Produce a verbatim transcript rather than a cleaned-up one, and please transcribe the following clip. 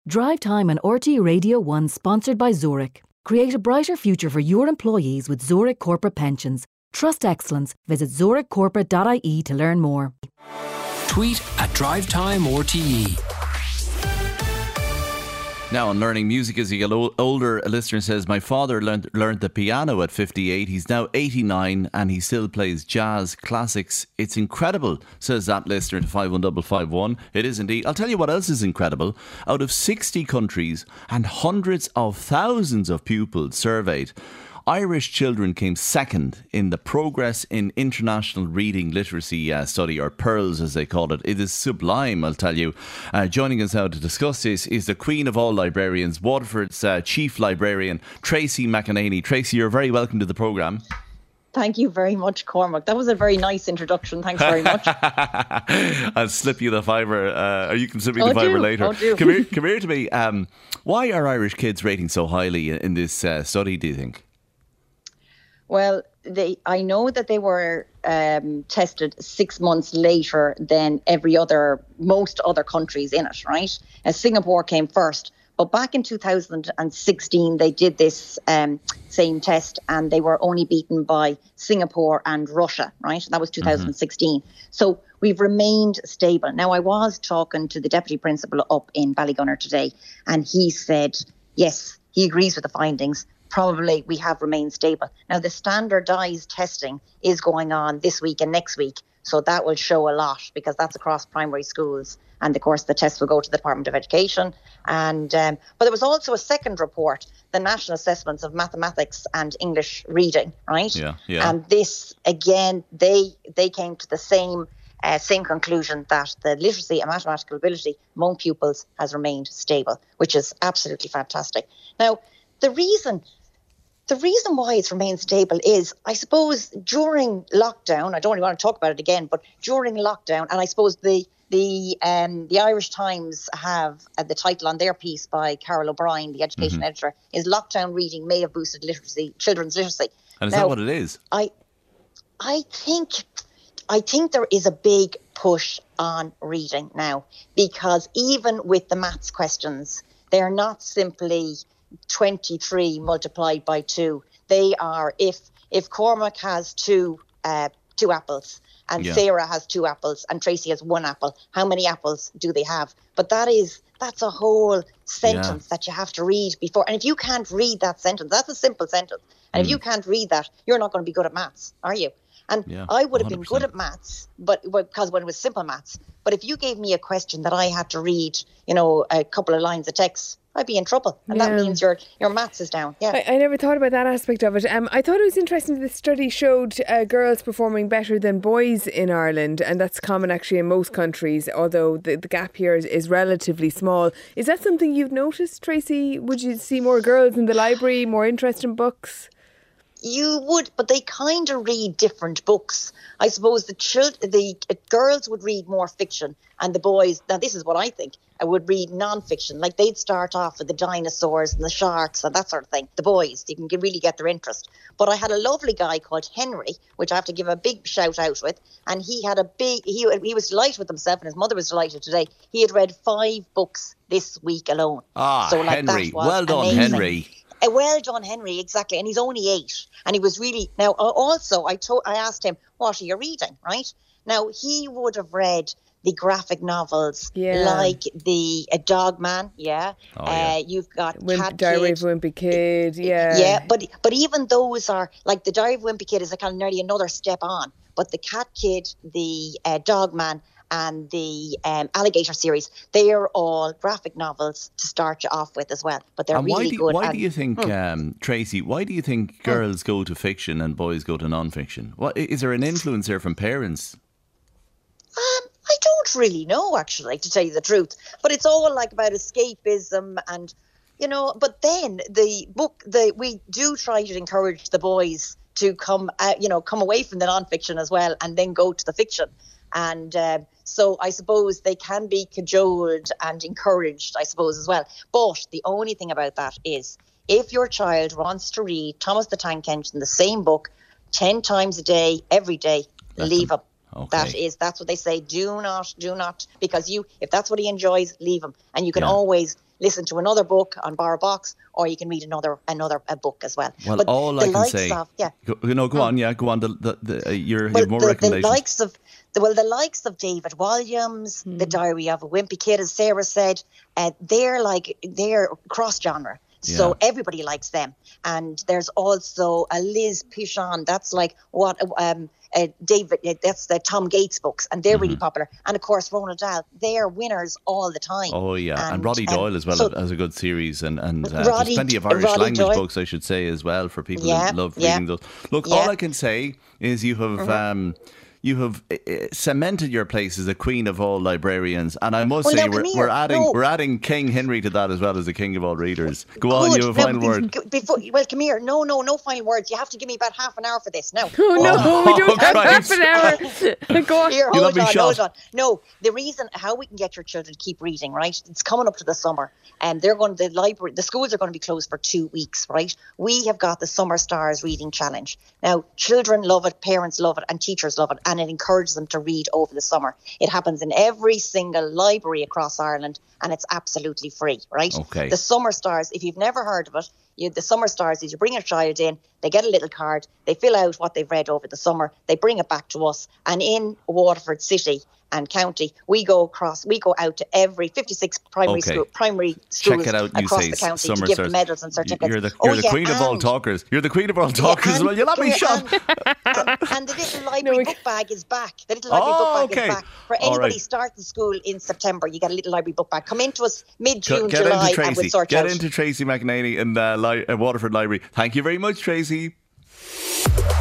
Drive Time on R T Radio one, sponsored by Zurich. Create a brighter future for your employees with Zurich Corporate Pensions. Trust excellence. Visit zurich corporate dot I E to learn more. Tweet at Drive Time R T E. Now, on learning music as you get o- older, a listener says, my father learned, learned the piano at fifty-eight. He's now eighty-nine and he still plays jazz classics. It's incredible, says that listener to five one five five one. It is indeed. I'll tell you what else is incredible. Out of sixty countries and hundreds of thousands of pupils surveyed, Irish children came second in the Progress in International Reading Literacy uh, study, or PEARLS as they call it. It is sublime, I'll tell you. Uh, joining us now to discuss this is the Queen of all librarians, Waterford's uh, Chief Librarian, Tracy McEnany. Tracy, you're very welcome to the programme. Thank you very much, Cormac. That was a very nice introduction. Thanks very much. I'll slip you the fiver, uh, or you can slip me oh, the fiver do. later. Oh, do. Come here, come here to me. Um, why are Irish kids rating so highly in, in this uh, study, do you think? Well, they, I know that they were um, tested six months later than every other, most other countries in it, right? As Singapore came first. But back in two thousand sixteen, they did this um, same test and they were only beaten by Singapore and Russia, right? That was two thousand sixteen. Mm-hmm. So we've remained stable. Now, I was talking to the deputy principal up in Ballygunner today, and he said, yes, he agrees with the findings. Probably we have remained stable. Now, the standardised testing is going on this week and next week. So that will show a lot because that's across primary schools. And of course, the test will go to the Department of Education. And um, but there was also a second report, the National Assessments of Mathematics and English Reading, right? Yeah, yeah. And this, again, they they came to the same uh, same conclusion that the literacy and mathematical ability among pupils has remained stable, which is absolutely fantastic. Now, the reason... The reason why it's remained stable is, I suppose, during lockdown, I don't really want to talk about it again, but during lockdown, and I suppose the the um, the Irish Times have uh, the title on their piece by Carol O'Brien, the education mm-hmm. editor, is "Lockdown Reading May Have Boosted Literacy, Children's Literacy." And is now, that what it is? I, I think, I think there is a big push on reading now, because even with the maths questions, they are not simply twenty-three multiplied by two. They are, if if Cormac has two uh, two apples and yeah. Sarah has two apples and Tracy has one apple, how many apples do they have? But that is that's a whole sentence yeah. that you have to read before. And if you can't read that sentence, that's a simple sentence. And mm. if you can't read that, you're not going to be good at maths, are you? And yeah, I would have one hundred percent. been good at maths, but because when it was simple maths. But if you gave me a question that I had to read, you know, a couple of lines of text, I'd be in trouble. And yeah. that means your your maths is down. Yeah, I, I never thought about that aspect of it. Um, I thought it was interesting that the study showed uh, girls performing better than boys in Ireland, and that's common actually in most countries, although the, the gap here is, is relatively small. Is that something you've noticed, Tracy? Would you see more girls in the library, more interest in books? You would, but they kind of read different books. I suppose the child, the uh, girls would read more fiction, and the boys, now this is what I think, I would read non-fiction. Like they'd start off with the dinosaurs and the sharks and that sort of thing. The boys, you can get, really get their interest. But I had a lovely guy called Henry, which I have to give a big shout out with, and he had a big, he he was delighted with himself, and his mother was delighted today. He had read five books this week alone. Ah, so, like, Henry, that was well done, amazing. Henry. Uh, well done, Henry, exactly. And he's only eight. And he was really... Now, uh, also, I, to- I asked him, what are you reading, right? Now, he would have read the graphic novels yeah. like the uh, Dog Man, yeah. Oh, yeah. Uh, you've got Wimp, Cat Diary Kid. of a Wimpy Kid, yeah. Yeah, but but even those are... Like, the Diary of a Wimpy Kid is a kind of nearly another step on. But the Cat Kid, the uh, Dog Man, and the um, Alligator series, they are all graphic novels to start you off with as well. But they're and really why do, good. Why and, do you think, hmm. um, Tracy, why do you think girls go to fiction and boys go to non-fiction? What, is there an influence there from parents? Um, I don't really know, actually, to tell you the truth. But it's all like about escapism and, you know, but then the book, the we do try to encourage the boys to come, uh, you know, come away from the non-fiction as well and then go to the fiction. And uh, so I suppose they can be cajoled and encouraged, I suppose, as well. But the only thing about that is if your child wants to read Thomas the Tank Engine, the same book, ten times a day, every day, Let leave them. him. Okay. That is, that's what they say. Do not, do not, because you, if that's what he enjoys, leave him. And you can Yeah. always listen to another book on Bar Box, or you can read another another a book as well. Well, but all I can say, of, yeah, go, no, go on, yeah, go on. The, the, the, uh, you're, well, you've more the, recommendations. The likes of the, well, the likes of David Walliams, mm. The Diary of a Wimpy Kid, as Sarah said, uh, they're like they're cross genre. So Yeah. everybody likes them. And there's also a Liz Pichon. That's like what um, uh, David, uh, that's the Tom Gates books. And they're Mm-hmm. really popular. And of course, Roald Dahl, they're winners all the time. Oh, yeah. And, And, Roddy um, Doyle as well so- has a good series. And, and uh, Roddy- there's plenty of Irish Roddy language Doyle. books, I should say, as well, for people Yeah, who love yeah. reading those. Look, Yeah. all I can say is you have... Um, you have uh, uh, cemented your place as a queen of all librarians, and I must Well, say now, we're, come we're here. adding No. we're adding King Henry to that as well as the king of all readers. Go on, you have a Now, final word. g- Before, well, come here. No, no, no final words. You have to give me about half an hour for this. No. Oh no, Oh, we don't have Christ. half an hour. Go on. Here, You'll hold not be on, shot. hold on. No, the reason how we can get your children to keep reading, right? It's coming up to the summer, and they're going. The library, the schools are going to be closed for two weeks, right? We have got the Summer Stars Reading Challenge. Now, children love it, parents love it, and teachers love it, and it encourages them to read over the summer. It happens in every single library across Ireland, and it's absolutely free, right? Okay. The Summer Stars, if you've never heard of it, you, the Summer Stars is you bring your child in, they get a little card, they fill out what they've read over the summer, they bring it back to us, and in Waterford City and County, we go across, we go out to every fifty-six primary Okay. school, primary Check schools it out, you across say the county Summer to give Stars. them medals and certificates. You're the, Oh, you're the yeah, queen of all and- talkers. You're the queen of all talkers as and- well. You'll not be yeah, shot. And, and, and the little library No, we- book bag is back. The little library Oh, book bag okay. is back. For All anybody right. starting school in September, you get a little library book bag. Come into us mid-June, Get July, into and we'll Tracy. sort Get out. into Tracy McNaney in the li- uh, Waterford Library. Thank you very much, Tracy.